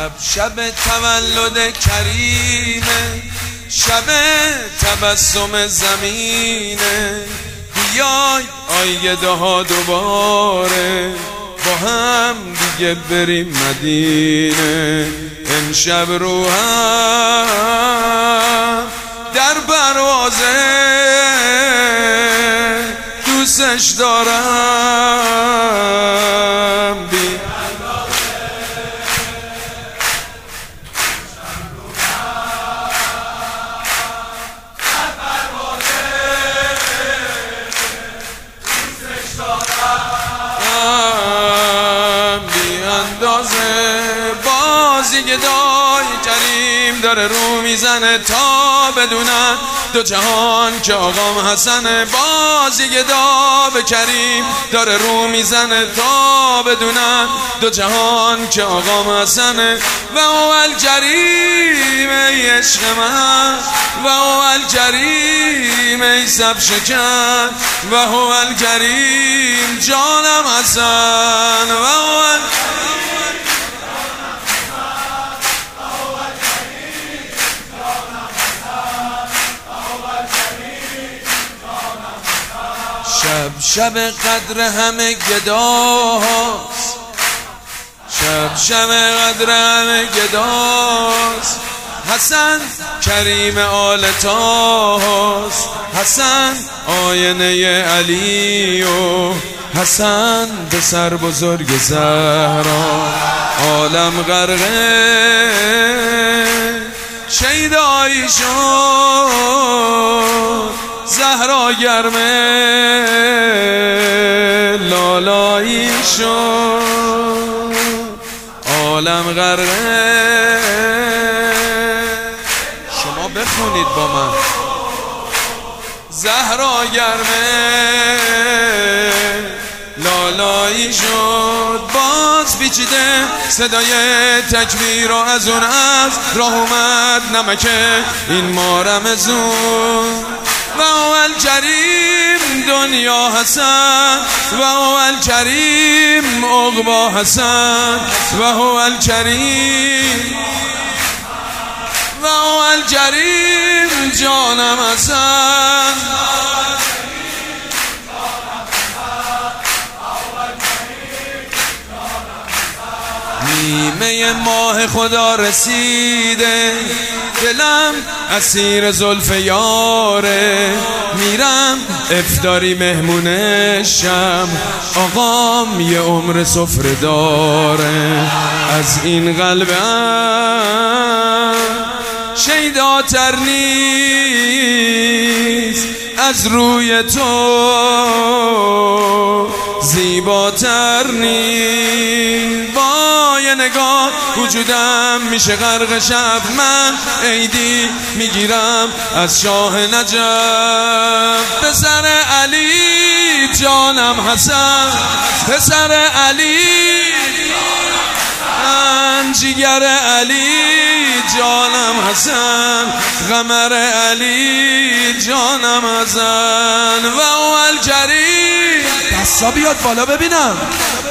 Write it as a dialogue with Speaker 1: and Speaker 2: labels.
Speaker 1: شب تولد کریمه، شب تبسم زمینه، بیای آیده ها دوباره با هم دیگه بریم مدینه. امشب رو هم در پروازه دوستش دارم بی بازی گدای کریم داره رو میزنه تا بدونن دو جهان که آقام حسنه. بازی گدای کریم داره رو میزنه تا بدونن دو جهان که آقام حسنه. و اول کریم ای عشق من، و اول کریم ای سب شکن، و اول کریم جانم حسن، و اول شب قدر همه گداست، شب قدر همه گداست. حسن کریم آل طاهاست، حسن آینه علی و حسن پسر بزرگ زهرا. عالم غرقه شیدایی شد، زهرا گرمه لالایی شد، عالم غرقه. شما بخونید با من. زهرا گرمه لالایی شد، باز پیچیده صدای تکبیر و از اون از راه اومد نمک این ماه رمضون. و اول کریم دنیا حسن، و اول کریم عقبا حسن، و اول کریم، و اول کریم جانم حسن. نیمه ماه خدا رسیده، دلم اسیر زلف یاره. میرم افطاری مهمونشم، آقام یه عمر سفره داره. از این قلبم شیداتر نیست، از روی تو زیباتر نیست. با یه نگاه وجودم میشه غرق شب. من عیدی میگیرم از شاه نجف. پسر علی جانم حسن، پسر علی جیگر علی جانم حسن، قمر علی جانم حسن. و اول کریم دستا بیاد بالا ببینم.